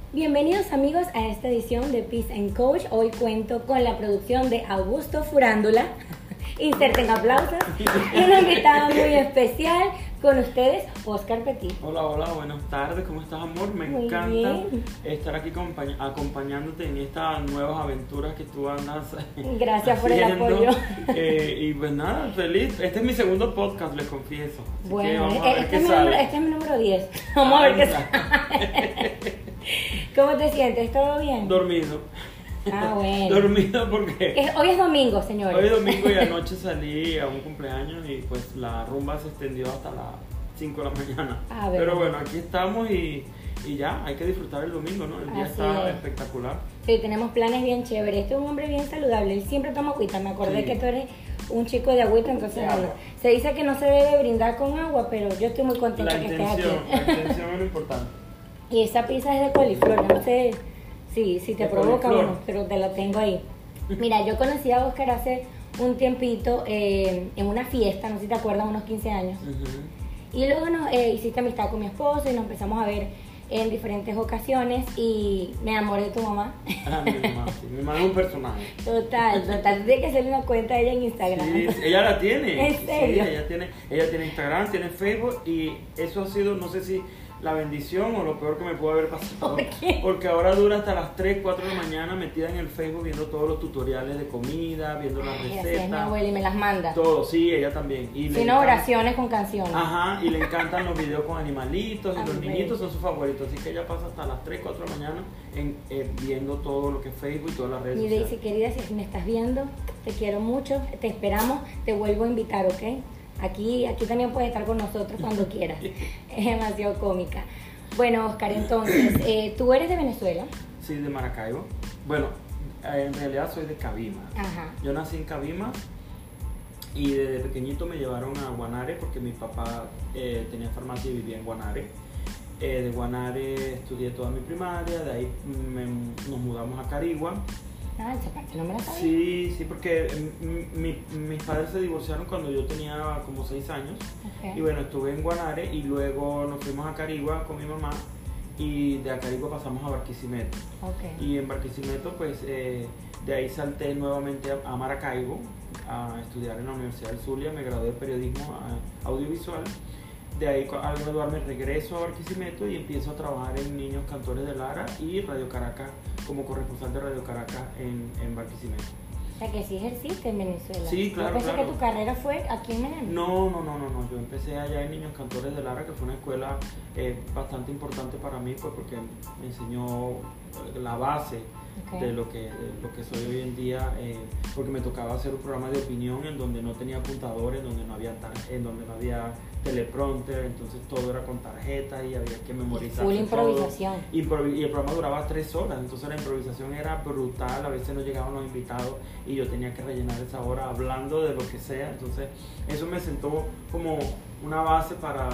Bienvenidos amigos a esta edición de Peace and Coach. Hoy cuento con la producción de Augusto Furándula. Inserten aplausos. Y una invitada muy especial con ustedes, Oscar Petit. Hola, buenas tardes, ¿cómo estás, amor? Me Muy encanta bien. estar aquí acompañándote en estas nuevas aventuras que tú andas Gracias por el haciendo. apoyo. Y pues nada, feliz. Este es mi segundo podcast, les confieso. Así que Bueno, vamos a ver este qué es sale. mi número 10. Vamos a ver qué sale. ¿Cómo te sientes? ¿Todo bien? Dormido. Ah, bueno. Dormido porque Hoy es domingo, señores. hoy es domingo y anoche salí a un cumpleaños y pues la rumba se extendió hasta las 5 de la mañana. Ah, pero verdad. bueno, aquí estamos y ya, hay que disfrutar el domingo, ¿no? El día Así está es. espectacular. Sí, tenemos planes bien chéveres. Este es un hombre bien saludable. Él siempre toma agüita. Me acordé Sí. que tú eres un chico de agüita, entonces De bueno, agua. se dice que no se debe brindar con agua, pero yo estoy muy contenta La que estés aquí. intención es lo importante. Y esa pizza es de coliflor, yo no sé si te De provoca o coliflor. no, pero te la tengo ahí. Mira, yo conocí a Oscar hace un tiempito en una fiesta, no sé si te acuerdas, unos 15 años. Ujú. Y luego hiciste amistad con mi esposo y nos empezamos a ver en diferentes ocasiones y me enamoré de tu mamá. Ah, mi mamá es un personaje. Total, tienes que hacerle una cuenta a ella en Instagram. Sí, ella la tiene. ¿En serio? Sí, ella tiene Instagram, tiene Facebook y eso ha sido, no sé si la bendición o lo peor que me pudo haber pasado. ¿Por qué? Porque ahora dura hasta las 3, 4 de la mañana metida en el Facebook viendo todos los tutoriales de comida, viendo las Ay, así es mi recetas. abuela y me las manda. Todo, sí, ella también. Y le Si no, encanta- oraciones con canciones. Ajá, y le encantan los videos con animalitos y Ah, los bueno. niñitos son sus favoritos, así que ella pasa hasta las 3, 4 de la mañana viendo todo lo que es Facebook y todas las redes Mi sociales. Daisy querida, si me estás viendo, te quiero mucho, te esperamos, te vuelvo a invitar, ¿ok? Aquí también puedes estar con nosotros cuando quieras. Es demasiado cómica. Bueno, Oscar, entonces, tú eres de Venezuela. Sí, de Maracaibo. Bueno, en realidad soy de Cabima. Ajá. Yo nací en Cabima y desde pequeñito me llevaron a Guanare porque mi papá tenía farmacia y vivía en Guanare. De Guanare estudié toda mi primaria, de ahí nos mudamos a Carigua. Ah, esa parte no me la sabía. Sí, porque mis padres se divorciaron cuando yo tenía como 6 años. Ok. Y bueno, estuve en Guanare y luego nos fuimos a Carigua con mi mamá y de Carigua pasamos a Barquisimeto. Ok. Y en Barquisimeto pues de ahí salté nuevamente a Maracaibo a estudiar en la Universidad del Zulia, me gradué de periodismo audiovisual. De ahí al graduarme regreso a Barquisimeto y empiezo a trabajar en Niños Cantores de Lara y Radio Caracas como corresponsal de Radio Caracas en Barquisimeto. O sea, que sí ejerciste en Venezuela. Sí, claro, Yo pensé claro. que tu carrera fue aquí en Miami. No, yo empecé allá en Niños Cantores de Lara, que fue una escuela bastante importante para mí, pues porque me enseñó la base Ok. de lo que soy hoy en día, porque me tocaba hacer un programa de opinión en donde no tenía apuntadores, donde no había teleprompter, entonces todo era con tarjeta y había que memorizar. Full improvisación. Y el programa duraba 3 horas, entonces la improvisación era brutal, a veces no llegaban los invitados y yo tenía que rellenar esa hora hablando de lo que sea, entonces eso me sentó como una base para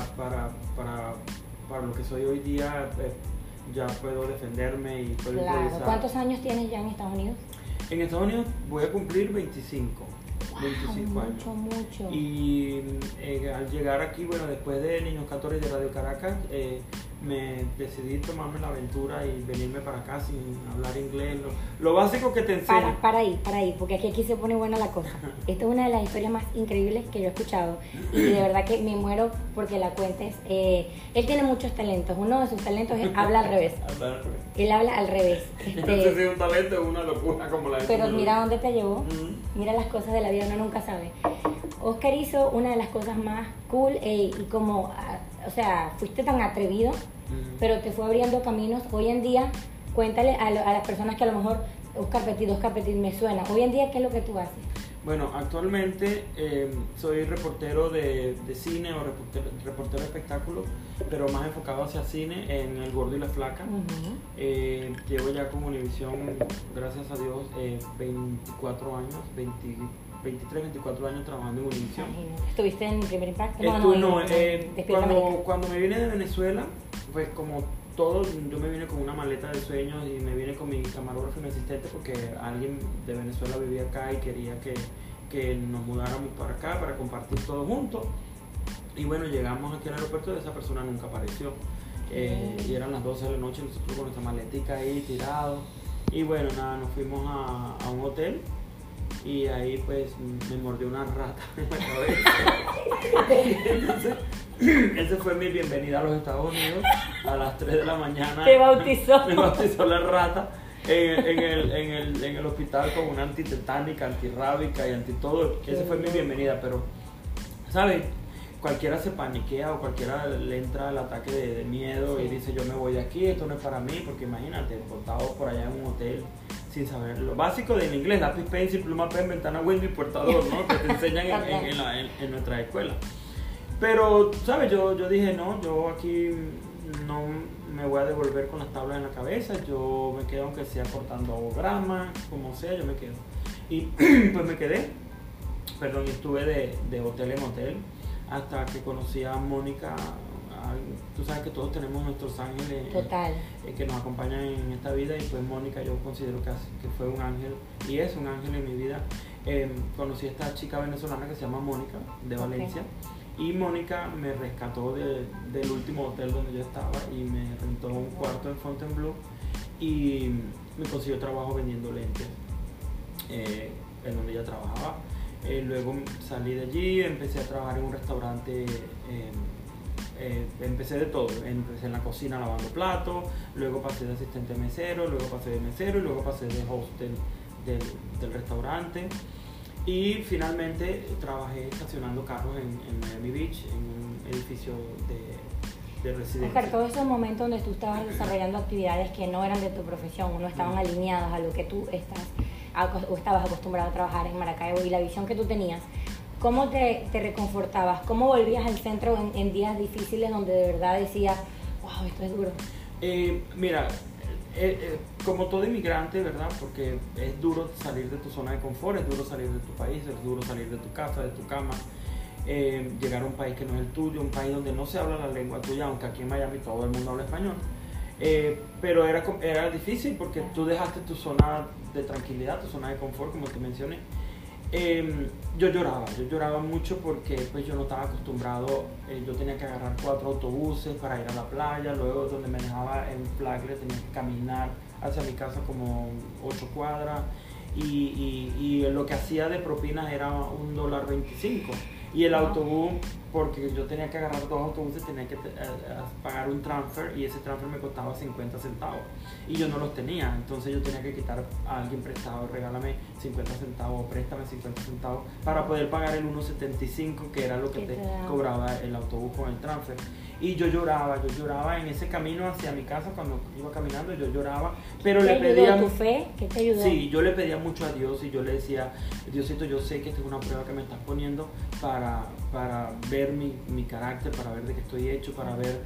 lo que soy hoy día. Ya puedo defenderme y puedo Claro. improvisar. ¿Cuántos años tienes ya en Estados Unidos? En Estados Unidos voy a cumplir 25 años. Mucho. Y al llegar aquí, bueno, después de Niños Cantores de Radio Caracas, me decidí tomarme la aventura y venirme para acá sin hablar inglés. Lo básico que te enseñan. Para ahí, porque aquí se pone buena la cosa. Esta es una de las historias más increíbles que yo he escuchado y de verdad que me muero porque la cuentes. Él tiene muchos talentos. Uno de sus talentos es habla al revés. Hablar al revés. Él habla al revés. No sé si es un talento o una locura como la de Pero tu mira novio. dónde te llevó. Ujú. Mira las cosas de la vida, uno nunca sabe. Oscar hizo una de las cosas más cool y como, o sea, fuiste tan atrevido, Ujú. pero te fue abriendo caminos. Hoy en día, cuéntale a las personas que a lo mejor Oscar Petit me suena. Hoy en día, ¿qué es lo que tú haces? Bueno, actualmente soy reportero de cine o reportero de espectáculos, pero más enfocado hacia cine en El Gordo y la Flaca. Ujú. Llevo ya con Univisión, gracias a Dios, 24 años, 23, 24 años trabajando en Univisión. Imagínate. ¿Estuviste en Primer Impacto? Despierta América. Cuando me vine de Venezuela, pues como todo, yo me vine con una maleta de sueños y me vine con mi camarógrafo y mi asistente porque alguien de Venezuela vivía acá y quería que nos mudáramos para acá para compartir todo juntos. Y bueno, llegamos aquí al aeropuerto y esa persona nunca apareció. Y eran las 12 de la noche, nosotros con nuestra maletica ahí tirados. Y bueno, nada, nos fuimos a un hotel y ahí pues me mordió una rata en la cabeza. Entonces, esa fue mi bienvenida a los Estados Unidos. A las 3 de la mañana Te bautizó. me bautizó la rata en el hospital con una antitetánica, antirrábica y anti todo. Esa fue mi bienvenida, pero, ¿sabes? Cualquiera se paniquea o cualquiera le entra el ataque de miedo y dice yo me voy de aquí, esto no es para mí, porque imagínate, botado por allá en un hotel sin saber lo básico del inglés, lápiz, pencil, pluma, pen, ventana, window y portador, ¿no? Que te enseñan en nuestra escuela. Pero, ¿sabes? Yo dije, no, yo aquí no me voy a devolver con las tablas en la cabeza, yo me quedo aunque sea cortando grama, como sea, yo me quedo. Y pues me quedé, perdón, estuve de hotel en hotel, hasta que conocí a Mónica. Tú sabes que todos tenemos nuestros ángeles que nos acompañan en esta vida, y pues Mónica yo considero que fue un ángel y es un ángel en mi vida. Conocí a esta chica venezolana que se llama Mónica, de Valencia, y Mónica me rescató del último hotel donde yo estaba y me rentó un cuarto en Fontainebleau y me consiguió trabajo vendiendo lentes en donde ella trabajaba. Luego salí de allí, empecé a trabajar en un restaurante, empecé de todo, empecé en la cocina lavando platos, luego pasé de asistente mesero, luego pasé de mesero y luego pasé de host del restaurante, y finalmente trabajé estacionando carros en Miami Beach, en un edificio de residencia. Oscar, todos esos momentos donde tú estabas desarrollando actividades que no eran de tu profesión, no estaban alineadas a lo que tú estabas acostumbrado a trabajar en Maracaibo, y la visión que tú tenías, ¿cómo te reconfortabas? ¿Cómo volvías al centro en días difíciles donde de verdad decías, wow, esto es duro? Mira, como todo inmigrante, ¿verdad? Porque es duro salir de tu zona de confort, es duro salir de tu país, es duro salir de tu casa, de tu cama, llegar a un país que no es el tuyo, un país donde no se habla la lengua tuya, aunque aquí en Miami todo el mundo habla español. Pero era difícil porque tú dejaste tu zona de tranquilidad, tu zona de confort, como te mencioné. Yo lloraba mucho porque pues yo no estaba acostumbrado. Yo tenía que agarrar 4 autobuses para ir a la playa, luego donde me dejaba en Flagler tenía que caminar hacia mi casa como 8 cuadras, y lo que hacía de propinas era $1.25, y el autobús, porque yo tenía que agarrar 2 autobuses, tenía que pagar un transfer, y ese transfer me costaba 50 centavos y yo no los tenía, entonces yo tenía que quitar a alguien prestado, regálame 50 centavos, préstame 50 centavos para poder pagar el 1.75 que era lo que te cobraba el autobús con el transfer. Y yo lloraba en ese camino hacia mi casa. Cuando iba caminando yo lloraba, pero le pedía tu fe. ¿Qué te ayudó? Sí, yo le pedía mucho a Dios, y yo le decía, Diosito, yo sé que esta es una prueba que me estás poniendo para ver mi carácter, para ver de qué estoy hecho, para ver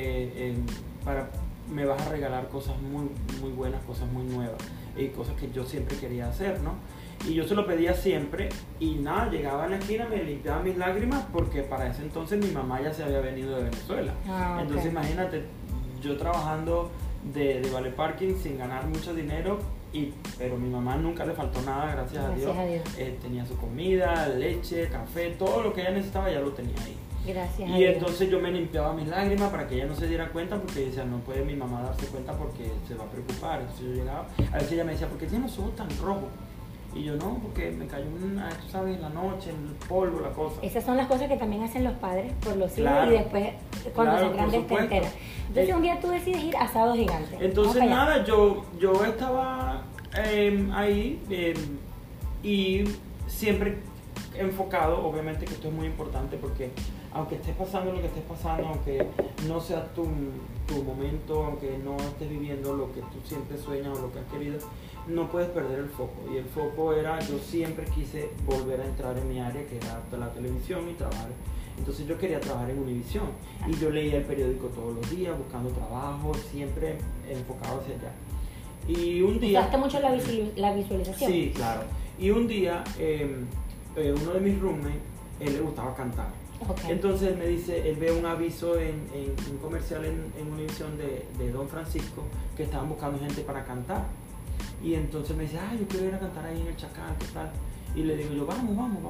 me vas a regalar cosas muy, muy buenas, cosas muy nuevas, y cosas que yo siempre quería hacer, ¿no? Y yo se lo pedía siempre, y nada, llegaba a la esquina, me limpiaba mis lágrimas, porque para ese entonces mi mamá ya se había venido de Venezuela. Entonces imagínate, yo trabajando de valet parking sin ganar mucho dinero, pero mi mamá nunca le faltó nada, gracias a Dios. Tenía su comida, leche, café, todo lo que ella necesitaba ya lo tenía ahí. Gracias. Y entonces yo me limpiaba mis lágrimas para que ella no se diera cuenta, porque decía, no puede mi mamá darse cuenta porque se va a preocupar. Entonces yo llegaba, a veces ella me decía, ¿por qué tienes los ojos tan rojos? Y yo, no, porque me cayó tú sabes, en la noche, el polvo, la cosa. Esas son las cosas que también hacen los padres por los hijos, y después cuando son grandes te enteras. Entonces un día tú decides ir a Asado Gigante. Entonces nada, yo estaba ahí, y siempre enfocado, obviamente que esto es muy importante, porque aunque estés pasando lo que estés pasando, aunque no sea tu momento, aunque no estés viviendo lo que tú siempre sueñas o lo que has querido, no puedes perder el foco. Y el foco era, yo siempre quise volver a entrar en mi área, que era la televisión, y trabajar. Entonces yo quería trabajar en Univision, y yo leía el periódico todos los días buscando trabajo, siempre enfocado hacia allá. Y un día... ¿Usaste mucho la visualización? Sí, claro. Y un día uno de mis roommates, él le gustaba cantar. Entonces él me dice, él ve un aviso en un comercial en Univision de Don Francisco, que estaban buscando gente para cantar. Y entonces me dice, yo quiero ir a cantar ahí en el Chacal, ¿qué tal? Y le digo yo, vamos.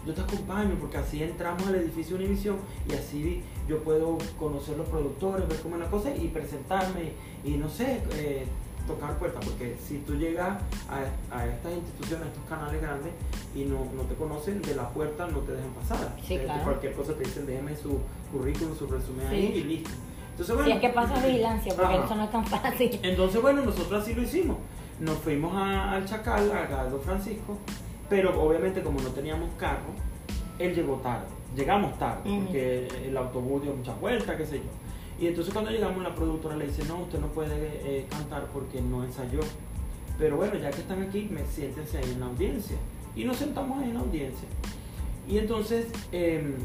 yo te acompaño, porque así entramos al edificio Univisión y así yo puedo conocer los productores, ver cómo es la cosa y presentarme y no sé, tocar puertas, porque si tú llegas a estas instituciones, a estos canales grandes y no te conocen, de la puerta no te dejan pasar. Sí, claro. Cualquier cosa te dicen, déjeme su currículum, su resumen ahí y listo. Entonces, bueno, si es que pasa vigilancia, porque eso no es tan fácil. Entonces, bueno, nosotros así lo hicimos. Nos fuimos al Chacal, a Galdo Francisco, pero obviamente como no teníamos carro, él llegó tarde. Llegamos tarde, porque el autobús dio muchas vueltas, qué sé yo. Y entonces cuando llegamos la productora le dice, no, usted no puede cantar porque no ensayó. Pero bueno, ya que están aquí, siéntense ahí en la audiencia. Y nos sentamos ahí en la audiencia. Y entonces, en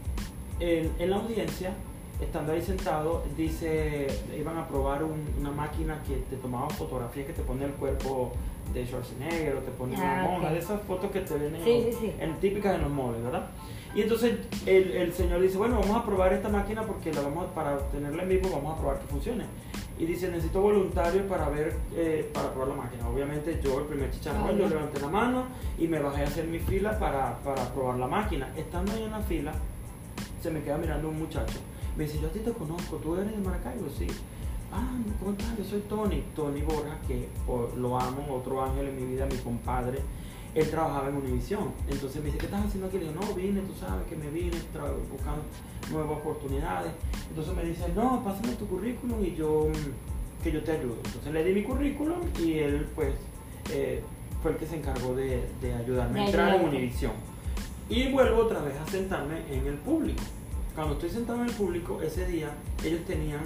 la audiencia, estando ahí sentado, dice, iban a probar una máquina que te tomaba fotografías, que te pone el cuerpo de Schwarzenegger o te pone una monja, de esas fotos que te ven típicas en los móviles, ¿verdad? Y entonces el señor dice, bueno, vamos a probar esta máquina porque para tenerla en vivo vamos a probar que funcione. Y dice, necesito voluntarios para probar la máquina. Obviamente yo, el primer chicharrón, yo levanté la mano y me bajé a hacer mi fila para probar la máquina. Estando ahí en la fila, se me queda mirando un muchacho. Me dice, yo a ti te conozco, ¿tú eres de Maracaibo? Sí. Ah, ¿cómo estás? Yo soy Tony Borja, que lo amo, otro ángel en mi vida, mi compadre. Él trabajaba en Univisión. Entonces me dice, ¿qué estás haciendo aquí? Le digo, no, vine, tú sabes que me vine buscando nuevas oportunidades. Entonces me dice, no, pásame tu currículum y que yo te ayudo. Entonces le di mi currículum y él pues fue el que se encargó de ayudarme a entrar en Univisión. Y vuelvo otra vez a sentarme en el público. Cuando estoy sentado en el público, ese día ellos tenían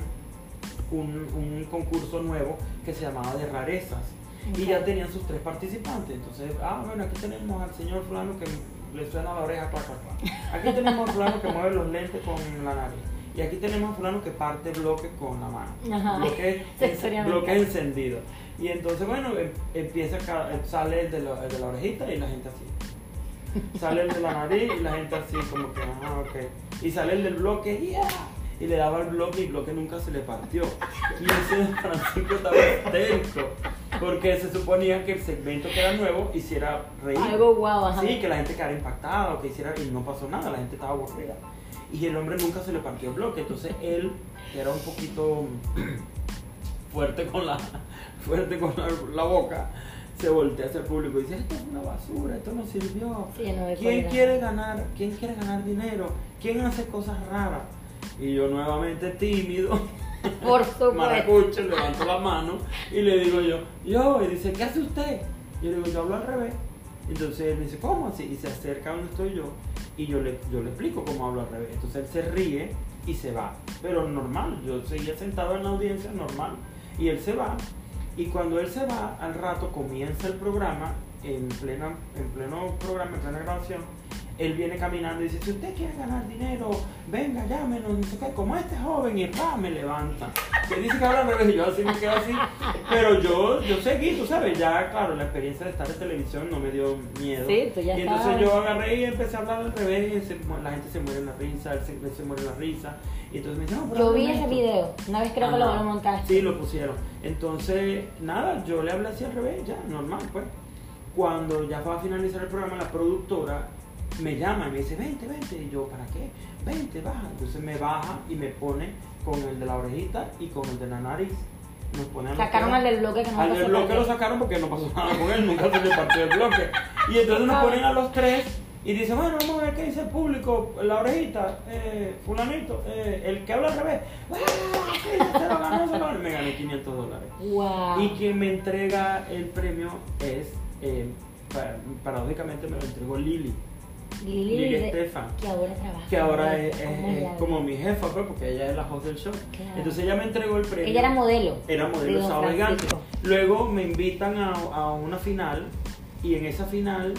un concurso nuevo que se llamaba de rarezas. Y ya tenían sus 3 participantes. Entonces, bueno, aquí tenemos al señor fulano que le suena la oreja, clac, clac, clac. Aquí tenemos al fulano que mueve los lentes con la nariz. Y aquí tenemos al fulano que parte bloques con la mano. Bloques encendidos. Y entonces, bueno, sale el de la orejita y la gente así. Sale el de la nariz y la gente así, como que, ok. Y sale el del bloque, y le daba el bloque y el bloque nunca se le partió. Y ese Francisco estaba histérico, porque se suponía que el segmento que era nuevo hiciera reír. Algo guau, ajá. Sí, que la gente quedara impactada o que hiciera, y no pasó nada, la gente estaba aburrida. Y el hombre nunca se le partió el bloque, entonces él, que era un poquito fuerte con la boca, se voltea hacia el público y dice, esto es una basura, esto no sirvió. Sí, ¿Quién quiere ganar dinero? ¿Quién hace cosas raras? Y yo nuevamente tímido, por supuesto, maracucho, levanto la mano y le digo yo, y dice, ¿qué hace usted? Y yo le digo, yo hablo al revés. Entonces él me dice, ¿cómo así? Y se acerca a donde estoy yo y yo le explico cómo hablo al revés. Entonces él se ríe y se va, pero normal, yo seguía sentado en la audiencia normal y él se va. Y cuando él se va, al rato comienza el programa, en pleno programa, en plena grabación. Él viene caminando y dice, si usted quiere ganar dinero, venga, llámenos, no sé qué, como este joven, y me levanta. Que dice que habla al revés, y yo así me quedo así. Pero yo seguí, tú sabes, ya claro, la experiencia de estar en televisión no me dio miedo. Sí, tú ya y entonces sabes. Yo agarré y empecé a hablar al revés, y la gente se muere en la risa, él se muere en la risa. Y entonces me dice, no, yo vi ese video, una vez creo que lo montaste. Sí, lo pusieron. Entonces, nada, yo le hablé así al revés, ya, normal, pues. Cuando ya va a finalizar el programa, la productora me llama y me dice, vente, y yo, ¿para qué? Vente, baja. Entonces me baja y me pone con el de la orejita y con el de la nariz. Nos ponen sacaron al del bloque que no al del bloque lo sacaron porque no pasó nada con él, nunca se le partió el bloque. Y entonces nos ponen a los 3 y dice, bueno, vamos a ver qué dice el público, la orejita, fulanito, el que habla al revés, sí, se lo ganó, me gané $500. Wow. Y quien me entrega el premio es, paradójicamente me lo entregó Lili Estefan, que ahora es como mi jefa, pues, porque ella es la host del show. Claro. Entonces ella me entregó el premio. Ella era modelo de Sábado Gigante. Luego me invitan a una final y en esa final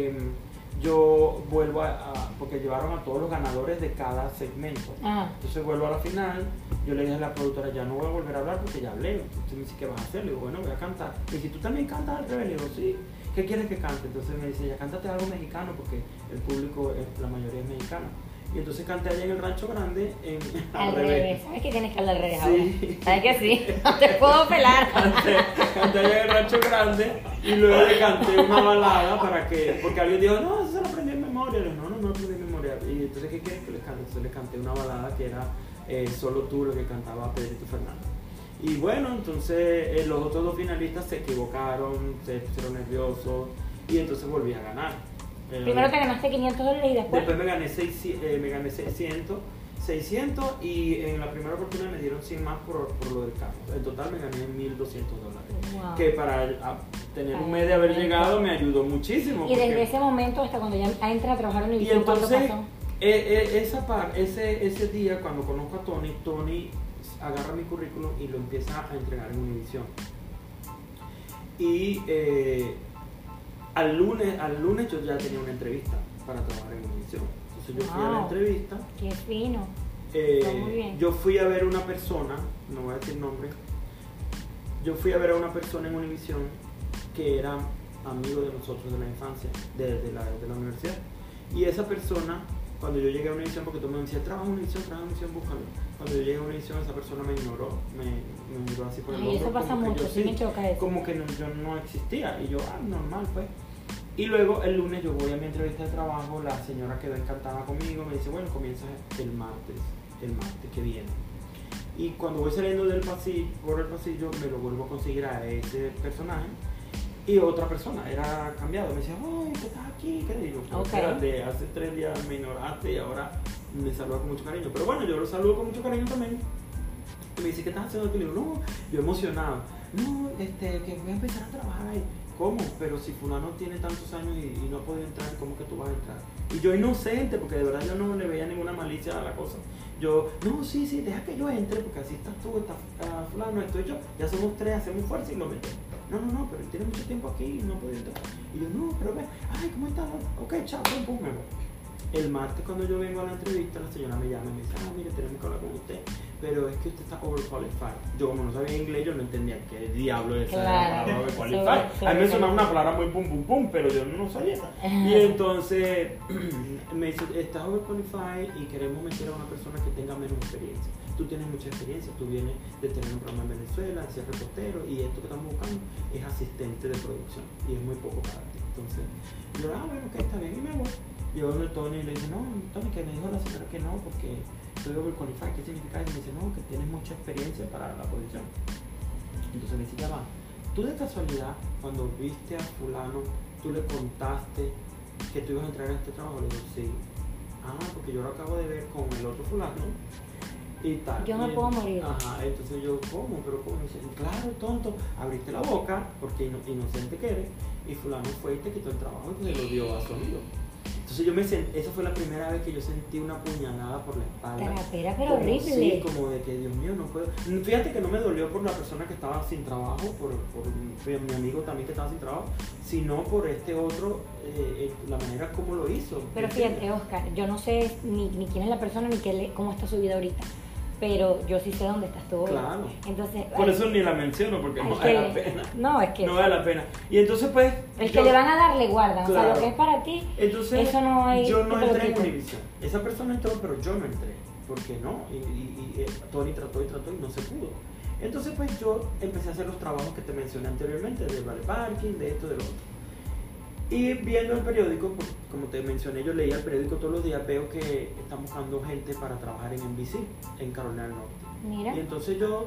yo vuelvo porque llevaron a todos los ganadores de cada segmento. Entonces vuelvo a la final, yo le dije a la productora, ya no voy a volver a hablar porque ya hablé. Entonces me dice, ¿qué vas a hacer? Le digo, bueno, voy a cantar. Y si tú también cantas al revés, le digo, sí. ¿Qué quieres que cante? Entonces me dice, ya cántate algo mexicano porque el público, la mayoría es mexicana. Y entonces canté allá en el Rancho Grande al revés. ¿Sabes que tienes que hablar al revés ahora? Sí. ¿Sabes que sí? No te puedo pelar. Canté allá en el Rancho Grande y luego le canté una balada porque alguien dijo, no, eso se lo aprendí en memoria. memoria? Le dije, no aprendí memoria. Y entonces, ¿qué quieres que les cante? Entonces les canté una balada que era Solo tú, lo que cantaba Pedrito Fernández. Y bueno, entonces los otros dos finalistas se equivocaron, se pusieron nerviosos y entonces volví a ganar. Primero te ganaste $500 y después me gané 600 y en la primera oportunidad me dieron 100 más por lo del carro. En total me gané $1,200. Wow. Que para tener un mes de haber llegado me ayudó muchísimo. Y desde ese momento hasta cuando ya entras a trabajar en Univision, ¿cuánto pasó? Ese día cuando conozco a Tony agarra mi currículum y lo empieza a entregar en Univision. Y al lunes yo ya tenía una entrevista para trabajar en Univision. Entonces yo fui a la entrevista. ¡Qué fino! Muy bien. Yo fui a ver una persona, no voy a decir nombre, yo fui a ver a una persona en Univision que era amigo de nosotros de la infancia, de la universidad. Y esa persona, cuando yo llegué a Univision, porque todo el mundo me decía, trabaja en Univision, búscalo. Cuando yo llegué a Univision, esa persona me ignoró, me miró así por el hombro. Eso pasa mucho, sí me choca eso. Como que yo no existía, y yo, normal pues. Y luego el lunes yo voy a mi entrevista de trabajo, la señora quedó encantada conmigo, me dice, bueno, comienza el martes que viene. Y cuando voy saliendo por el pasillo, me lo vuelvo a conseguir a ese personaje y otra persona, era cambiado. Me decía, ¡ay, que estás aquí! ¿Qué digo? Espérate, hace 3 días me ignoraste y ahora me saluda con mucho cariño. Pero bueno, yo lo saludo con mucho cariño también. Y me dice, ¿qué estás haciendo aquí? Le digo, no, yo emocionado. No, que voy a empezar a trabajar ahí. ¿Cómo? Pero si fulano tiene tantos años y no ha podido entrar, ¿cómo que tú vas a entrar? Y yo inocente, porque de verdad yo no le veía ninguna malicia a la cosa. Yo, no, sí, deja que yo entre, porque así estás tú, está fulano, estoy yo. Ya somos 3, hacemos fuerza y lo metemos. No, pero él tiene mucho tiempo aquí y no ha podido entrar. Y yo, no, pero ve, ay, ¿cómo estás? Ok, chao, pum, me voy. El martes cuando yo vengo a la entrevista, la señora me llama y me dice, mire, tenemos que hablar con usted, pero es que usted está overqualified. Yo como no sabía inglés, yo no entendía qué diablo es esa palabra overqualified. A mí me sonaba una palabra muy pum, pero yo no sabía. Y entonces me dice, estás overqualified y queremos meter a una persona que tenga menos experiencia. Tú tienes mucha experiencia, tú vienes de tener un programa en Venezuela, de ser reportero, y esto que estamos buscando es asistente de producción, y es muy poco para ti. Entonces, yo, bueno, ok, está bien, y me voy. Yo donde Tony y le dice, no, Tony, que me dijo la señora que no, porque estoy overqualified. ¿Qué significa eso? Y me dice, no, que tienes mucha experiencia para la posición. Entonces me dice, ya va, tú de casualidad, cuando viste a fulano, tú le contaste que tú ibas a entrar en este trabajo. Le digo, sí. Porque yo lo acabo de ver con el otro fulano y tal. Yo me puedo morir. Entonces yo, ¿cómo? Pero ¿cómo? Y dice, claro, tonto, abriste la boca, porque inocente que eres, y fulano fue y te quitó el trabajo y se lo dio a su amigo. Entonces esa fue la primera vez que yo sentí una puñalada por la espalda. Pero como, horrible. Sí, como de que, Dios mío, no puedo. Fíjate que no me dolió por la persona que estaba sin trabajo, por mi amigo también que estaba sin trabajo, sino por este otro, la manera como lo hizo. Pero fíjate, Oscar, yo no sé ni quién es la persona ni cómo está su vida ahorita. Pero yo sí sé dónde estás tú hoy. Claro. Entonces, por eso ni la menciono, porque no vale la pena. No, es que... No vale la pena. Y entonces, pues... El que le van a dar, le guardan. Claro. O sea, lo que es para ti, entonces, eso no hay... Yo no entré en Univision. Esa persona entró, pero yo no entré. ¿Por qué no? Y Tony trató y no se pudo. Entonces, pues yo empecé a hacer los trabajos que te mencioné anteriormente, de vale parking, de esto, de lo otro. Y viendo el periódico, como te mencioné, yo leía el periódico todos los días, veo que están buscando gente para trabajar en NBC, en Carolina del Norte. Mira. Y entonces yo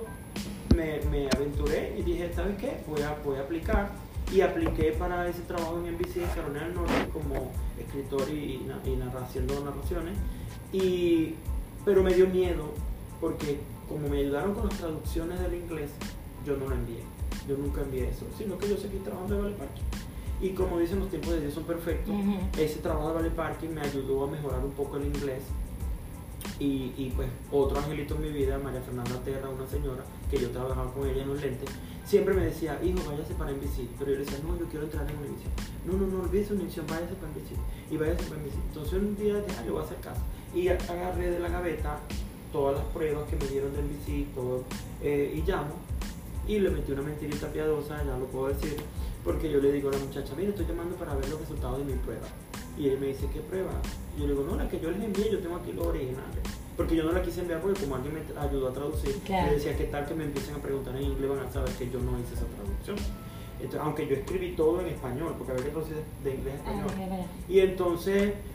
me aventuré y dije, ¿sabes qué? Voy a aplicar. Y apliqué para ese trabajo en NBC, en Carolina del Norte, como escritor y haciendo narraciones. Pero me dio miedo, porque como me ayudaron con las traducciones del inglés, yo no lo envié. Yo nunca envié eso, sino que yo seguí trabajando en Vale Parking. Y como dicen, los tiempos de Dios son perfectos. Ese trabajo de Vale Parking me ayudó a mejorar un poco el inglés. Y pues otro angelito en mi vida, María Fernanda Terra, una señora que yo trabajaba con ella en los lentes, siempre me decía, hijo, váyase para NBC. Pero yo le decía, no, yo quiero entrar en Univision. No, olvídese Univision, váyase para NBC. Y váyase para NBC. Entonces un día dije, yo voy a hacer caso. Y agarré de la gaveta todas las pruebas que me dieron de NBC, todo, y llamo. Y le metí una mentirita piadosa, ya lo puedo decir, porque yo le digo a la muchacha, mire, estoy llamando para ver los resultados de mi prueba. Y él me dice, ¿qué prueba? Y yo le digo, no, la que yo les envié, yo tengo aquí los originales. Porque yo no la quise enviar porque como alguien me ayudó a traducir, claro. Le decía, ¿qué tal que me empiecen a preguntar en inglés? Van a saber que yo no hice esa traducción. Entonces, aunque yo escribí todo en español, porque había que traducir de inglés a español. Y entonces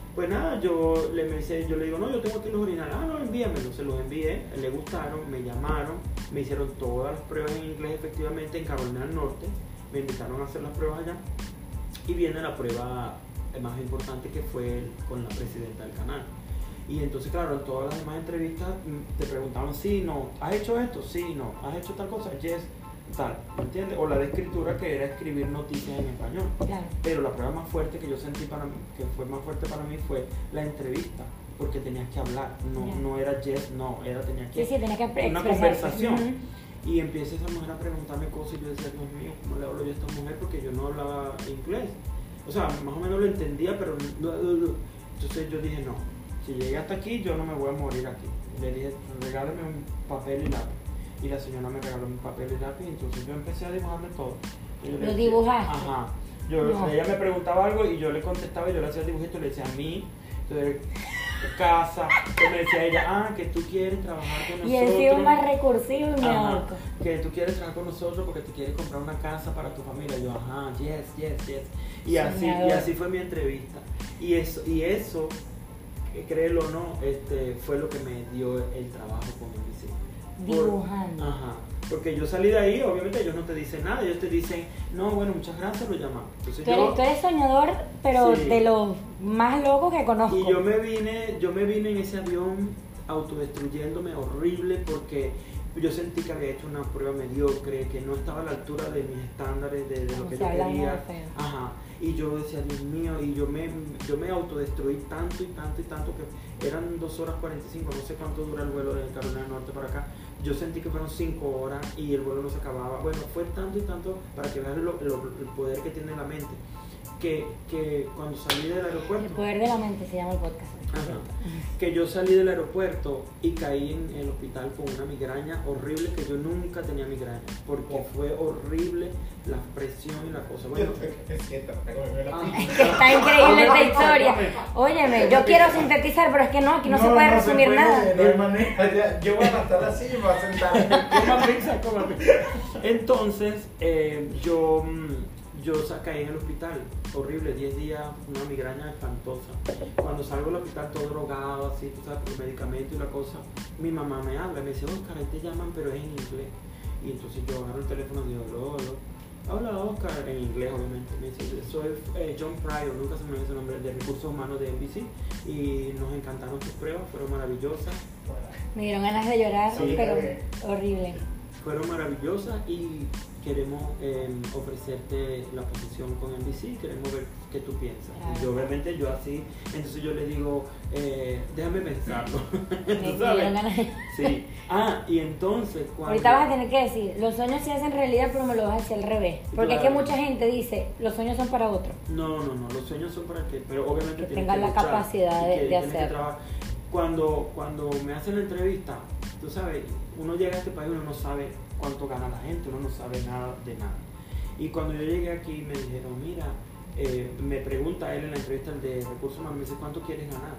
Pues nada, yo le digo, no, yo tengo aquí los originales. Ah, no, envíamelo. Se los envié, le gustaron, me llamaron, me hicieron todas las pruebas en inglés efectivamente en Carolina del Norte. Me invitaron a hacer las pruebas allá. Y viene la prueba más importante, que fue con la presidenta del canal. Y entonces, claro, en todas las demás entrevistas te preguntaban, sí, no, ¿has hecho esto? Sí, no, ¿has hecho tal cosa? Yes, tal, ¿me entiendes? O la de escritura, que era escribir noticias en español. Claro. Pero la prueba más fuerte que yo sentí para mí, que fue más fuerte para mí, fue la entrevista, porque tenías que hablar, no era yes, no, tenías que... Sí, tenías que una expresarte. conversación. Y empieza esa mujer a preguntarme cosas y yo decía, Dios mío, ¿cómo le hablo yo a esta mujer? Porque yo no hablaba inglés. O sea, más o menos lo entendía, pero entonces yo dije, no, si llegué hasta aquí, yo no me voy a morir aquí. Le dije, regálame un papel y lápiz. Y la señora me regaló un papel y lápiz, entonces yo empecé a dibujarme todo. ¿Lo dibujaste? Ajá. No. Ella me preguntaba algo y yo le contestaba y yo le hacía el dibujito y le decía a mí, entonces, casa, que me decía ella, que tú quieres trabajar con nosotros. Y he sido más recursivo y me ahorco. Que tú quieres trabajar con nosotros porque te quieres comprar una casa para tu familia. Y yo, yes. Y así fue mi entrevista. Y eso, créelo o no, fue lo que me dio el trabajo con NBC. Dibujando. Porque yo salí de ahí, obviamente ellos no te dicen nada, ellos te dicen, no, bueno, muchas gracias, lo llamamos. Entonces tú eres soñador, pero sí, de los más locos que conozco. Y yo me vine en ese avión autodestruyéndome horrible, porque yo sentí que había hecho una prueba mediocre, que no estaba a la altura de mis estándares, de lo que yo quería. Y yo decía, Dios mío, y yo me autodestruí tanto que eran 2 horas 45, no sé cuánto dura el vuelo de Carolina del Norte para acá. Yo sentí que fueron 5 horas y el vuelo no se acababa. Bueno, fue tanto y tanto, para que veas el poder que tiene la mente, que cuando salí del aeropuerto... El poder de la mente se llama el podcast. Que yo salí del aeropuerto y caí en el hospital con una migraña horrible, que yo nunca tenía migraña, porque fue horrible la presión y la cosa. Bueno, está increíble esta historia. Óyeme, yo quiero sintetizar, pero es que no, aquí no se puede resumir nada. No hay manera, yo voy a estar así y me voy a sentar. Coma pizza. Entonces, yo caí en el hospital, horrible, 10 días, una migraña espantosa. Cuando salgo del hospital todo drogado, así, tú sabes, por medicamento y la cosa, mi mamá me habla, me dice, Oscar, ahí te llaman, pero es en inglés. Y entonces yo agarro el teléfono y digo, hola Oscar, en inglés obviamente. Me dice, soy John Pryor, nunca se me olvida ese nombre, de Recursos Humanos de NBC, y nos encantaron tus pruebas, fueron maravillosas. Me dieron ganas de llorar, sí, pero horrible. Fueron maravillosas y queremos ofrecerte la posición con NBC, queremos ver qué tú piensas. Claro. Y obviamente yo así, entonces yo le digo, déjame pensarlo. Me dieron ganas de... Sí. Y entonces cuando... Ahorita vas a tener que decir, los sueños se hacen realidad, pero me lo vas a decir al revés. Porque es que mucha gente dice, los sueños son para otros. No, los sueños son para que, pero obviamente que tengan la capacidad de hacerlo. Cuando me hacen la entrevista, tú sabes, uno llega a este país, uno no sabe cuánto gana la gente, uno no sabe nada de nada. Y cuando yo llegué aquí me dijeron, mira, me pregunta él en la entrevista, el de Recursos Humanos, me dice, ¿cuánto quieres ganar?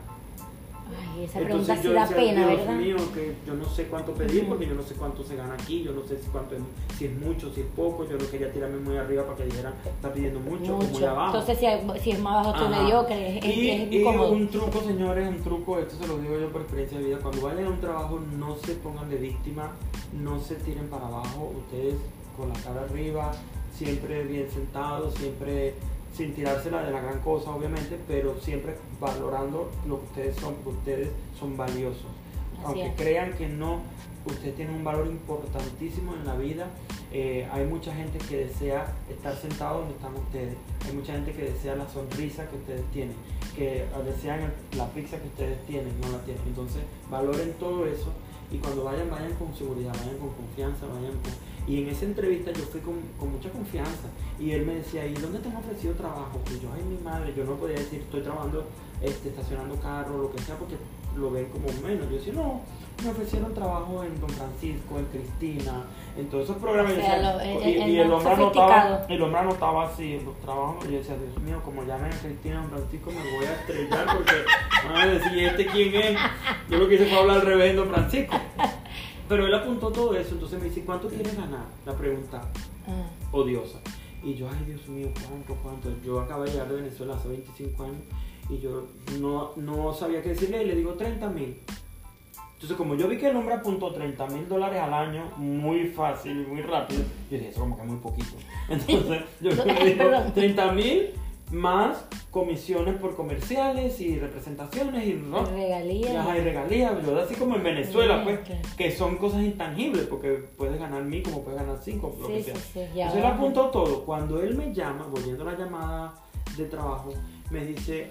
Ay, esa pregunta sí da pena, Dios ¿verdad? mío, que yo no sé cuánto pedir, porque yo no sé cuánto se gana aquí, yo no sé si es mucho, si es poco, yo no quería tirarme muy arriba para que dijeran, está pidiendo mucho. O muy abajo. Entonces si es más bajo, tú mediocre, es incómodo. Un truco, señores, esto se lo digo yo por experiencia de vida, cuando vayan a un trabajo no se pongan de víctima, no se tiren para abajo, ustedes con la cara arriba, siempre bien sentados, siempre sin tirársela de la gran cosa obviamente, pero siempre valorando lo que ustedes son, porque ustedes son valiosos. Aunque crean que no, ustedes tienen un valor importantísimo en la vida. Hay mucha gente que desea estar sentado donde están ustedes, hay mucha gente que desea la sonrisa que ustedes tienen, que desean la pizza que ustedes tienen, no la tienen. Entonces valoren todo eso y cuando vayan con seguridad, vayan con confianza, Y en esa entrevista yo fui con mucha confianza y él me decía, ¿y dónde te han ofrecido trabajo? Y yo, ay mi madre, yo no podía decir, estoy trabajando estacionando carro, lo que sea, porque lo ven como menos. Yo decía, no, me ofrecieron trabajo en Don Francisco, en Cristina, en todos esos programas. Y el hombre anotaba así los trabajos. Y yo decía, Dios mío, como llamen a Cristina, Don Francisco, me voy a estrellar porque van a decir, ¿y este quién es? Yo lo que hice fue hablar al revés, Don Francisco. Pero él apuntó todo eso, entonces me dice, ¿cuánto quieres ganar? La pregunta odiosa. Y yo, ay Dios mío, ¿cuánto? Yo acabo de llegar de Venezuela hace 25 años Y yo no sabía qué decirle y le digo 30,000. Entonces, como yo vi que el hombre apuntó $30,000 al año, muy fácil y muy rápido, yo dije, eso como que es muy poquito. Entonces, yo le digo 30,000 más comisiones por comerciales y representaciones y regalías. Ajá, y regalías, ¿verdad? Así como en Venezuela, pues, claro. que son cosas intangibles, porque puedes ganar 1,000 como puedes ganar 5, lo que sea. Sí, Entonces él apuntó todo. Cuando él me llama, volviendo a la llamada de trabajo, me dice,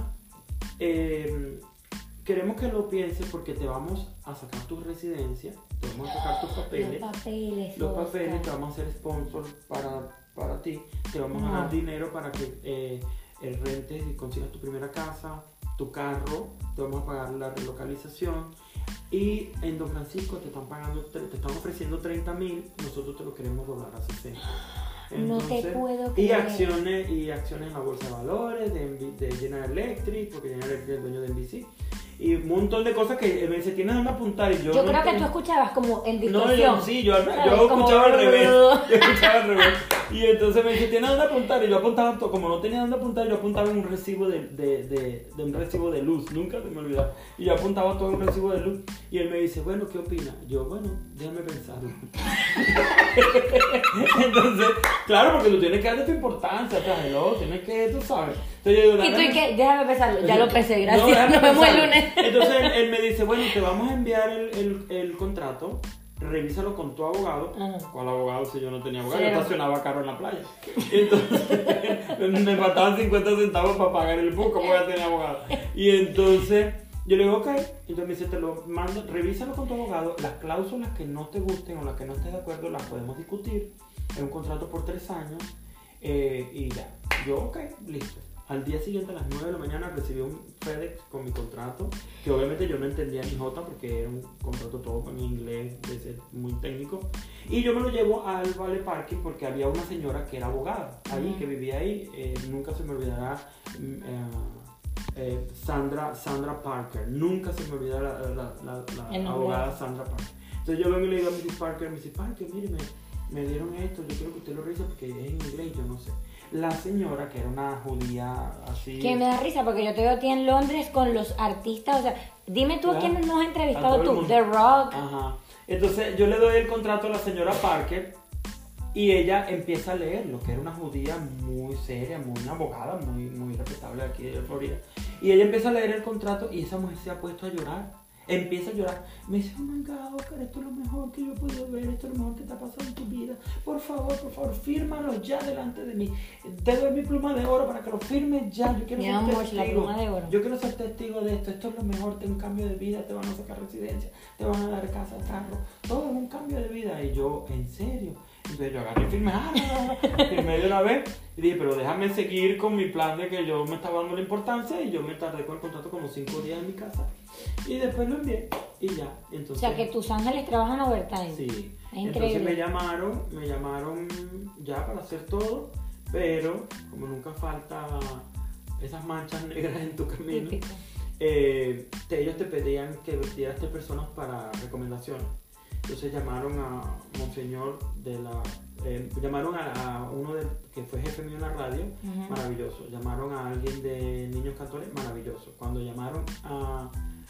queremos que lo pienses porque te vamos a sacar tu residencia, te vamos a sacar tus papeles. Los papeles, te vamos a hacer sponsor para ti, te vamos a dar dinero para que rentes y consigas tu primera casa, tu carro, te vamos a pagar la relocalización. Y en Don Francisco te están ofreciendo 30,000, nosotros te lo queremos doblar a 60. Entonces, no te puedo y creer. acciones en la bolsa de valores de General Electric, porque General Electric es el dueño de NBC, y un montón de cosas que me dice, tienes donde apuntar, y yo Yo no creo que entiendo. tú escuchabas como en No, distorsión. yo Como- escuchaba al revés. Yo escuchaba al revés. Y entonces me dice, ¿tienes dónde apuntar? Y yo apuntaba, como no tenía dónde apuntar, yo apuntaba en un recibo de un recibo de luz. Nunca se me olvidaba. Y yo apuntaba todo en un recibo de luz. Y él me dice, bueno, ¿qué opina? Yo, bueno, déjame pensarlo. Entonces, claro, porque tú tienes que darle tu importancia, tienes que, tú sabes. Entonces yo digo, Y tú, ¿y qué? Déjame pensarlo. Ya lo pensé, No, gracias. déjame Nos vemos el pensarlo. lunes. Entonces él me dice, bueno, te vamos a enviar el contrato, revísalo con tu abogado. Ajá. ¿Cuál abogado si yo no tenía abogado? Cero. Yo estacionaba carro en la playa. Entonces me faltaban 50 centavos para pagar el bus, ¿cómo voy a tener abogado? Y entonces yo le digo, ok. Entonces me dice, te lo mando, revísalo con tu abogado. Las cláusulas que no te gusten o las que no estés de acuerdo las podemos discutir. Es un contrato por 3 años. Y ya. Yo, ok, listo. Al día siguiente, a las 9 de la mañana, recibí un FedEx con mi contrato, que obviamente yo no entendía ni jota porque era un contrato todo en inglés, de ser muy técnico. Y yo me lo llevo al Vale Parking porque había una señora que era abogada ahí, que vivía ahí. Nunca se me olvidará Sandra Parker. Nunca se me olvidará la abogada Sandra Parker. Entonces yo vengo y le digo a Mrs. Parker, mire, me dieron esto, yo quiero que usted lo revise porque es en inglés, yo no sé. La señora, que era una judía así... Que me da risa porque yo te veo a ti en Londres con los artistas, o sea, dime tú a quién nos has entrevistado tú, The Rock. Ajá. Entonces yo le doy el contrato a la señora Parker y ella empieza a leerlo, que era una judía muy seria, una abogada muy respetable aquí de Florida. Y ella empieza a leer el contrato y esa mujer se ha puesto a llorar. Empieza a llorar. Me dice, oh my God, Oscar, esto es lo mejor que yo he podido ver, esto es lo mejor que te ha pasado en tu vida. Por favor, fírmalo ya delante de mí. Te doy mi pluma de oro para que lo firmes ya. Yo quiero Mi ser amor, testigo. la pluma de oro. Yo quiero ser testigo de esto. Esto es lo mejor, te un cambio de vida, te van a sacar residencia, te van a dar casa, carro. Todo es un cambio de vida. Y yo, ¿en serio? Entonces yo agarré y firmé, firmé de una vez y dije, pero déjame seguir con mi plan de que yo me estaba dando la importancia y yo me tardé con el contrato como 5 días en mi casa y después lo envié y ya. Entonces, O sea, que tus ángeles trabajan overtime. sí. Es Entonces increíble. me llamaron ya para hacer todo, pero como nunca falta esas manchas negras en tu camino, Típico. ellos te pedían que dieras 3 personas para recomendaciones. Entonces llamaron a Monseñor llamaron a uno que fue jefe mío en la radio, maravilloso. Llamaron a alguien de Niños Cantores, maravilloso. Cuando llamaron a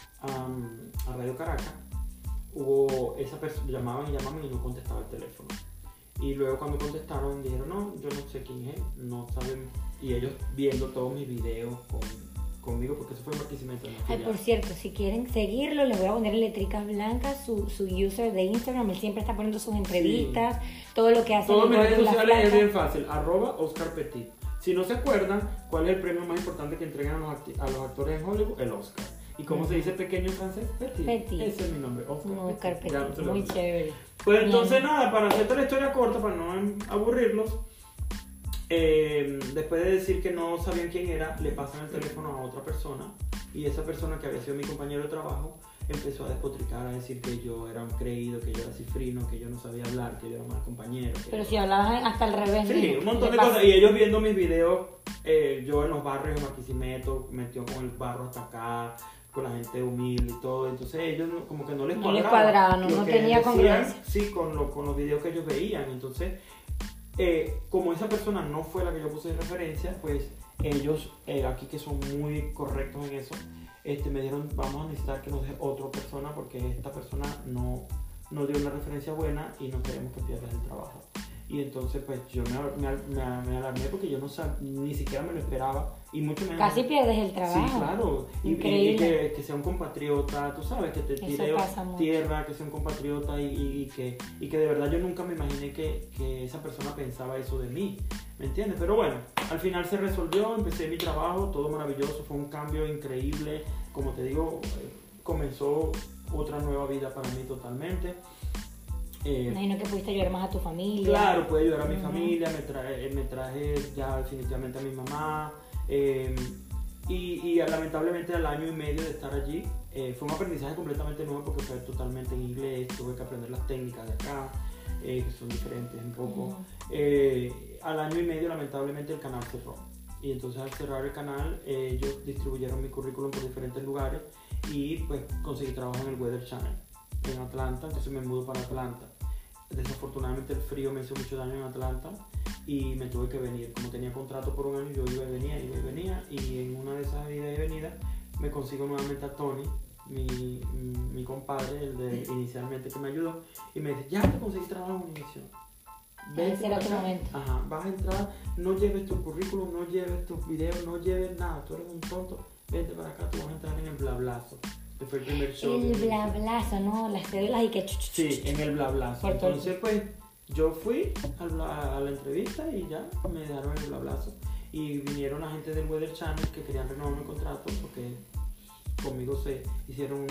Radio Caracas, hubo esa persona, llamaban y no contestaba el teléfono. Y luego cuando contestaron dijeron, no, yo no sé quién es, no sabemos. Y ellos viendo todos mis videos conmigo, porque eso fue en Barquisimeto. Ay, por cierto, si quieren seguirlo, les voy a poner en letricas blancas su user de Instagram. Él siempre está poniendo sus entrevistas, todo lo que hace. Todas mis redes Las sociales es flacas. bien fácil, @Oscar Petit. Si no se acuerdan, ¿cuál es el premio más importante que entregan a los actores en Hollywood? El Oscar. ¿Y cómo se dice pequeño en francés? Petit. Petit. Ese es mi nombre, Oscar Petit. Ya no Petit, se lo muy olviden. chévere. Pues entonces Bien. nada, para hacerte la historia corta, para no aburrirlos, después de decir que no sabían quién era, le pasan el teléfono a otra persona y esa persona que había sido mi compañero de trabajo empezó a despotricar, a decir que yo era un creído, que yo era cifrino, que yo no sabía hablar, que yo era mal compañero. Pero si hablabas hasta al revés. Sí, ¿no? un montón de ¿Qué pasa? cosas. Y ellos viendo mis videos, yo en los barrios de Barquisimeto, metió con el barro hasta acá, con la gente humilde y todo. Entonces ellos como que no les No cuadraba. les cuadraba, no lo que tenía decían, congruencia. Sí, con los videos que ellos veían. Entonces, como esa persona no fue la que yo puse de referencia, pues ellos aquí que son muy correctos en eso, me dijeron, vamos a necesitar que nos deje otra persona porque esta persona no dio una referencia buena y no queremos que pierdas el trabajo. Y entonces pues yo me alarmé porque yo no sabía, ni siquiera me lo esperaba y mucho menos... Casi pierdes el trabajo. Sí, claro. Increíble. Y que sea un compatriota, tú sabes, que te tire tierra, que sea un compatriota y que de verdad yo nunca me imaginé que esa persona pensaba eso de mí, ¿me entiendes? Pero bueno, al final se resolvió, empecé mi trabajo, todo maravilloso, fue un cambio increíble, como te digo, comenzó otra nueva vida para mí totalmente. Imagino que pudiste ayudar más a tu familia. Claro, pude ayudar a mi familia, me traje ya definitivamente a mi mamá y lamentablemente al año y medio de estar allí fue un aprendizaje completamente nuevo porque fue totalmente en inglés, tuve que aprender las técnicas de acá, que son diferentes un poco. Al año y medio lamentablemente el canal cerró y entonces al cerrar el canal ellos distribuyeron mi currículum por diferentes lugares y pues conseguí trabajo en el Weather Channel en Atlanta, entonces me mudo para Atlanta. Desafortunadamente el frío me hizo mucho daño en Atlanta y me tuve que venir. Como tenía contrato por un año, yo iba y venía y en una de esas idas y venidas me consigo nuevamente a Tony, mi compadre, el de inicialmente que me ayudó, y me dice, ya te conseguí trabajo en Univision. Ese era tu momento. Ajá, vas a entrar, no lleves tu currículum, no lleves tus videos, no lleves nada, tú eres un tonto, vente para acá, tú vas a entrar en el blablazo. Fue el primer show. El blablazo, ¿no? Las cédulas y que... Sí, en el blablazo. Entonces, pues, yo fui a la entrevista y ya me dejaron el blablazo. Y vinieron la gente del Weather Channel que querían renovar mi contrato porque conmigo se hicieron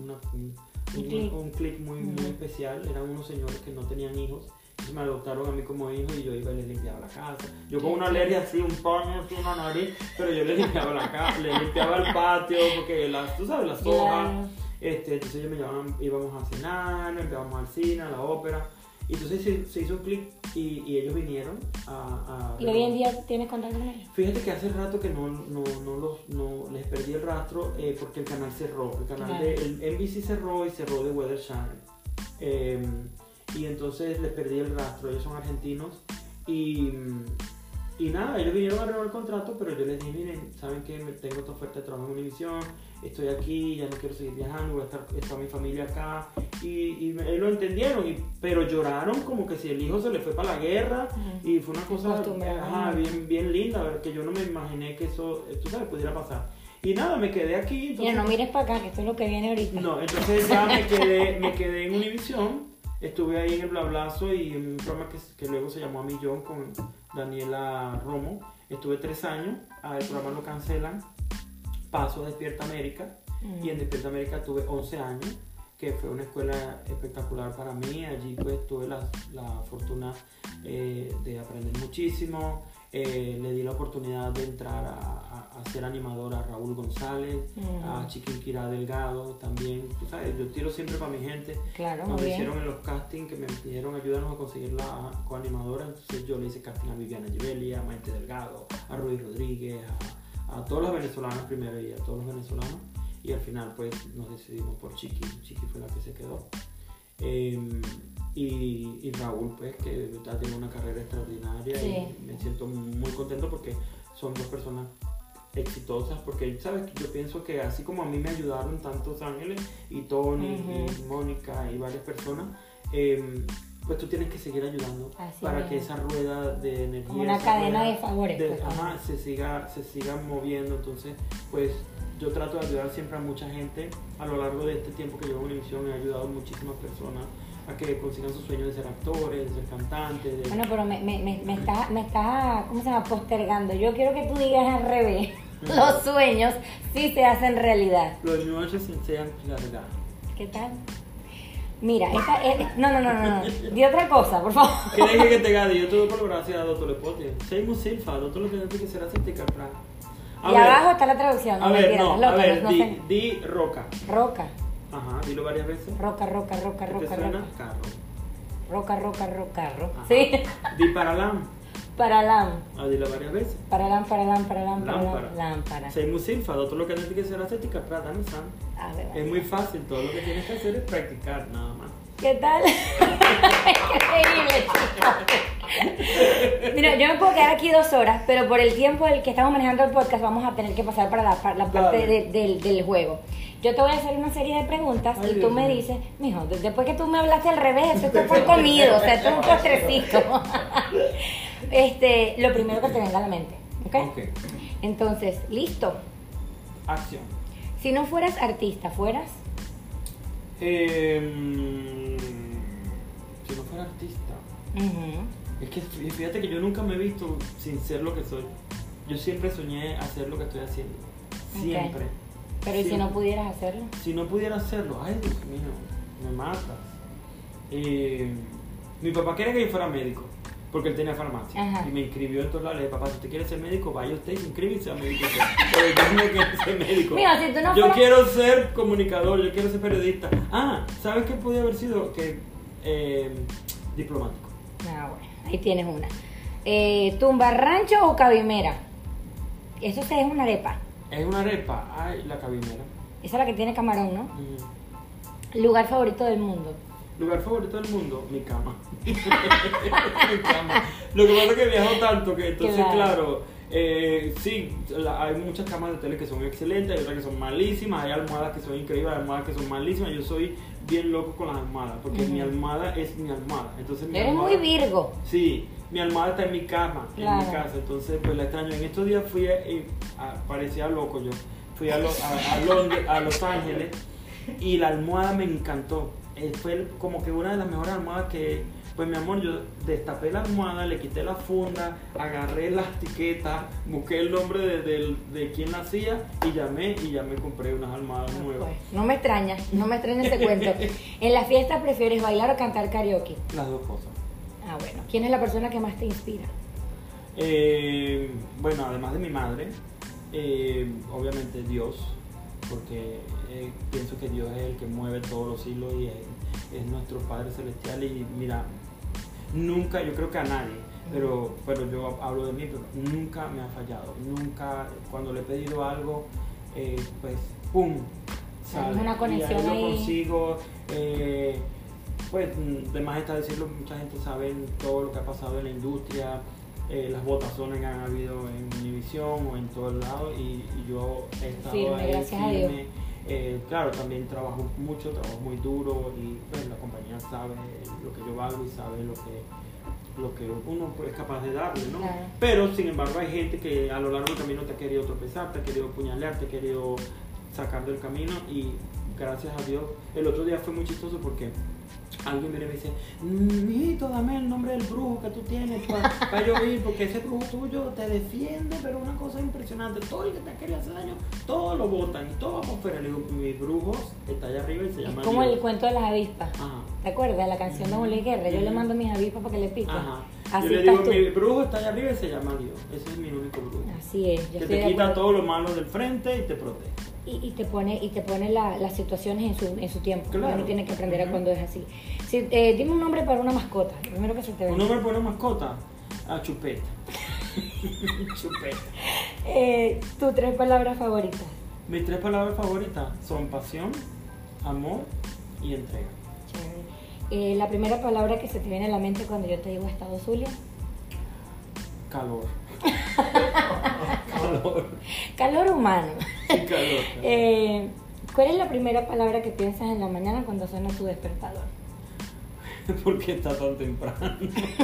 un click muy especial. Eran unos señores que no tenían hijos. Entonces me adoptaron a mí como hijo y yo iba y les limpiaba la casa. Yo con una alergia así, un paño así, una nariz, pero yo les limpiaba la casa, les limpiaba el patio, porque tú sabes, las hojas. Entonces ellos me llevaban, íbamos a cenar, íbamos al cine, a la ópera. Y entonces se hizo un clic y ellos vinieron a ¿Y hoy en día tienes contacto con ellos? Fíjate que hace rato que no les perdí el rastro porque el canal cerró. El canal el NBC cerró y cerró de Weather Channel. Y entonces les perdí el rastro. Ellos son argentinos y nada, ellos vinieron a renovar el contrato, pero yo les dije, miren, ¿saben qué? Tengo esta oferta de trabajo en Univision, estoy aquí, ya no quiero seguir viajando, voy a estar mi familia acá. Y ellos lo entendieron, pero lloraron como que si el hijo se le fue para la guerra. Y fue una cosa bien linda, ver, que yo no me imaginé que eso, tú sabes, pudiera pasar. Y nada, me quedé aquí. Entonces, mira, no mires para acá, que esto es lo que viene ahorita. No, entonces ya me quedé en Univision. Estuve ahí en el blablazo y en un programa que luego se llamó A Millón con Daniela Romo. Estuve 3 años, el programa lo cancelan, paso a Despierta América y en Despierta América tuve 11 años, que fue una escuela espectacular para mí. Allí pues tuve la fortuna de aprender muchísimo. Le di la oportunidad de entrar a ser animadora a Raúl González, a Chiquinquirá Delgado también. Tú sabes, yo tiro siempre para mi gente. Claro, cuando hicieron en los castings que me pidieron ayudarnos a conseguir la coanimadora, entonces yo le hice casting a Viviana Givelli, a Maite Delgado, a Ruiz Rodríguez, a todos los venezolanos primero y a todos los venezolanos. Y al final pues nos decidimos por Chiqui fue la que se quedó. Y Raúl pues que ha tenido una carrera extraordinaria. Sí. Y me siento muy contento porque son 2 personas exitosas, porque sabes, yo pienso que así como a mí me ayudaron tantos ángeles y Tony y Mónica y varias personas, pues tú tienes que seguir ayudando para que esa rueda de energía, como una cadena de favores se siga moviendo. Entonces pues yo trato de ayudar siempre a mucha gente. A lo largo de este tiempo que llevo en Univision he ayudado a muchísimas personas a que consigan sus sueños de ser actores, de ser cantantes. Bueno, pero me está, ¿cómo se llama? Postergando. Yo quiero que tú digas al revés. Los sueños sí se hacen realidad. Los sueños se hacen realidad. ¿Qué tal? Mira, no. Di otra cosa, por favor. ¿Qué dije que te gane? Yo todo por lo gracias a Dr. Lepote. Sei silfa, Dr. lo que tiene que ser así, te capra. Y abajo está la traducción. A ver, di roca. Roca. Ajá, dilo varias veces. Roca. ¿Qué te suena? Carro. Roca. Sí. Di paralam. Paralam. Dilo varias veces. Paralam. Lámpara. Sei silfa, todo lo que tienes que hacer ascética, plata, no san. Es muy fácil, todo lo que tienes que hacer es practicar, nada más. ¿Qué tal? Increíble, chicos. Mira, yo me puedo quedar aquí 2 horas, pero por el tiempo el que estamos manejando el podcast vamos a tener que pasar para la parte Dale. del juego. Yo te voy a hacer una serie de preguntas Ay, y tú Dios me mío. dices, mijo, después que tú me hablaste al revés, esto fue comido, o sea, esto es un postrecito. Lo primero que te venga a la mente, ¿ok? Ok. Entonces, listo. Acción. Si no fueras artista, ¿fueras? Si no fuera artista. Ujú. Es que fíjate que yo nunca me he visto sin ser lo que soy. Yo siempre soñé hacer lo que estoy haciendo. Siempre. Pero ¿y si no pudieras hacerlo? Si no pudiera hacerlo, ay Dios mío, me matas. Mi papá quería que yo fuera médico, porque él tenía farmacia. Ajá. Y me inscribió en todos lados. Le dije, papá, si usted quiere ser médico, vaya usted y se inscribe y sea médico. Pero yo no quiero ser médico. Mira, si tú no Yo fueras- quiero ser comunicador, yo quiero ser periodista. Ah, ¿sabes qué podía haber sido? Diplomático. Ah, bueno, ahí tienes una. ¿Tumba rancho o cabimera? Eso sí es una arepa. Es una arepa, ay, la cabinera. Esa es la que tiene camarón, ¿no? Mm. Lugar favorito del mundo. Lugar favorito del mundo, mi cama. Mi cama. Lo que pasa es que viajo tanto que entonces, claro, sí, hay muchas camas de hoteles que son excelentes, hay otras que son malísimas, hay almohadas que son increíbles, hay almohadas que son malísimas. Yo soy bien loco con las almohadas, porque mi almohada es mi almohada. Entonces, mi Eres almohada, muy Virgo. Sí, mi almohada está en mi cama, en Claro. mi casa, entonces pues la extraño. En estos días fui, parecía loco yo, fui a Los Ángeles y la almohada me encantó. Fue como que una de las mejores almohadas que, pues mi amor, yo destapé la almohada, le quité la funda, agarré las etiquetas, busqué el nombre de quien la hacía y llamé compré unas almohadas nuevas. Pues, no me extraña ese cuento. ¿En la fiesta prefieres bailar o cantar karaoke? Las dos cosas. Ah, bueno. ¿Quién es la persona que más te inspira? Bueno, además de mi madre, obviamente Dios, porque pienso que Dios es el que mueve todos los hilos y es nuestro Padre Celestial. Y mira, nunca, yo creo que a nadie, pero yo hablo de mí, pero nunca me ha fallado. Nunca, cuando le he pedido algo, pues ¡pum! Sale. Hay una conexión y ahí. ahí. Lo consigo. Pues de más está decirlo, mucha gente sabe todo lo que ha pasado en la industria, las votaciones que han habido en Univision o en todos lados, y yo he estado Firme, ahí gracias a Dios. Claro, también trabajo mucho, trabajo muy duro, y pues la compañía sabe lo que yo valgo y sabe lo que uno pues, es capaz de darle, ¿no? Claro. Pero sin embargo hay gente que a lo largo del camino te ha querido tropezar, te ha querido puñalear, te ha querido sacar del camino, y gracias a Dios, el otro día fue muy chistoso porque alguien viene y me dice, mijito, dame el nombre del brujo que tú tienes para yo ir, porque ese brujo tuyo te defiende, pero una cosa impresionante, todo el que te ha querido hacer daño, todo lo botan, y todo va por fuera. Le digo, mi brujo está allá arriba y se llama Es como Dios. el cuento de las avispas. Ajá. ¿Te acuerdas? La canción de Juan Luis Guerra. Yo le mando a mis avispas para que le piquen. Ajá. Así Yo le estás digo, tú. mi brujo está allá arriba y se llama Dios. Ese es mi único brujo. Así es. Yo Que estoy te de quita acuerdo. todo lo malo del frente y te protege. Y te pone las situaciones en su tiempo. Claro. Uno tiene que aprender a Ujú. cuando es así. Dime un nombre para una mascota. Lo primero que se te ve. Un nombre para una mascota, Chupeta. Chupeta. Tus 3 palabras favoritas. Mis 3 palabras favoritas son pasión, amor y entrega. Chévere. La primera palabra que se te viene a la mente cuando yo te digo Estado Zulia. Calor. Calor. Calor humano. Sí, calor. ¿Cuál es la primera palabra que piensas en la mañana cuando suena tu despertador? ¿Por qué está tan temprano?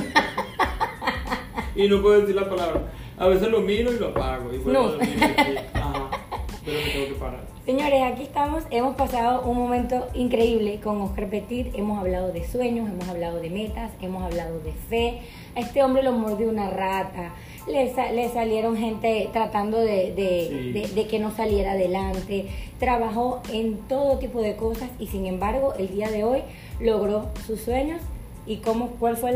Y no puedo decir la palabra. A veces lo miro y lo apago. Y vuelvo No. a dormir. Ajá. Pero me tengo que parar. Señores, aquí estamos, hemos pasado un momento increíble con Oscar Petit, hemos hablado de sueños, hemos hablado de metas, hemos hablado de fe. A este hombre lo mordió una rata, le salieron gente tratando de que no saliera adelante, trabajó en todo tipo de cosas y sin embargo el día de hoy logró sus sueños. ¿Y cuál fue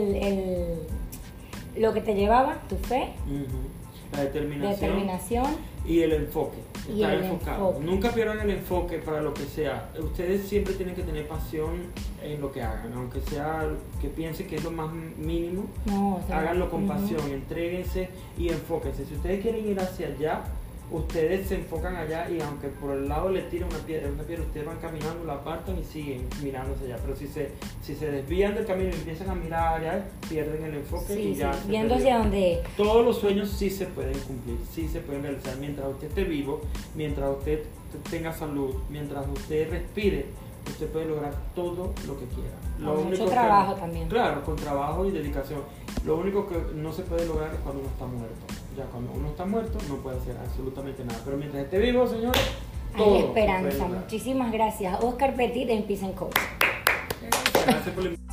lo que te llevaba? Tu fe, La determinación. y el enfoque. Y Estar el enfocado. enfoque. Nunca pierdan el enfoque para lo que sea. Ustedes siempre tienen que tener pasión en lo que hagan, aunque sea que piensen que es lo más mínimo. No, o sea, Háganlo con ujú. pasión, entréguense y enfóquense. Si ustedes quieren ir hacia allá, ustedes se enfocan allá y aunque por el lado le tiran una piedra, ustedes van caminando, la apartan y siguen mirándose allá. Pero si se desvían del camino y empiezan a mirar allá, pierden el enfoque Sí, y ya. sí, se viendo perdió. hacia dónde. Todos los sueños sí se pueden cumplir, sí se pueden realizar mientras usted esté vivo, mientras usted tenga salud, mientras usted respire, usted puede lograr todo lo que quiera. Con mucho trabajo también. Claro, con trabajo y dedicación. Lo único que no se puede lograr es cuando uno está muerto. Ya cuando uno está muerto no puede hacer absolutamente nada. Pero mientras esté vivo, señores, todo Hay se puede esperanza. lograr. Muchísimas gracias. Oscar Petit en Peace and Coach. Gracias por la